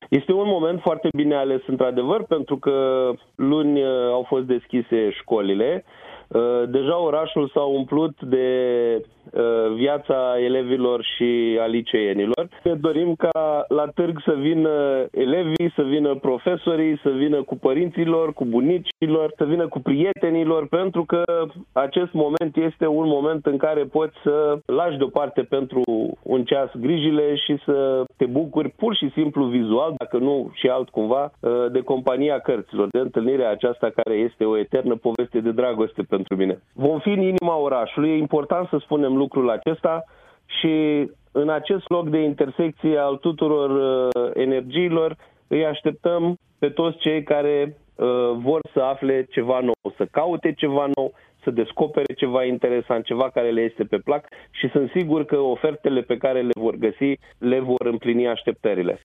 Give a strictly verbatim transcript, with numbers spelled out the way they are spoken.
Este un moment foarte bine ales, într-adevăr, pentru că luni au fost deschise școlile. Deja orașul s-a umplut de viața elevilor și a liceenilor. Ne dorim ca la târg să vină elevii, să vină profesorii, să vină cu părinților, cu bunicilor, să vină cu prietenilor, pentru că acest moment este un moment în care poți să lași deoparte pentru un ceas grijile și să te bucuri pur și simplu vizual, dacă nu și altcumva, de compania cărților, de întâlnirea aceasta care este o eternă poveste de dragoste pentru mine. Vom fi în inima orașului, e important să spunem lucrul acesta și în acest loc de intersecție al tuturor uh, energiilor îi așteptăm pe toți cei care uh, vor să afle ceva nou, să caute ceva nou, să descopere ceva interesant, ceva care le este pe plac și sunt sigur că ofertele pe care le vor găsi le vor împlini așteptările.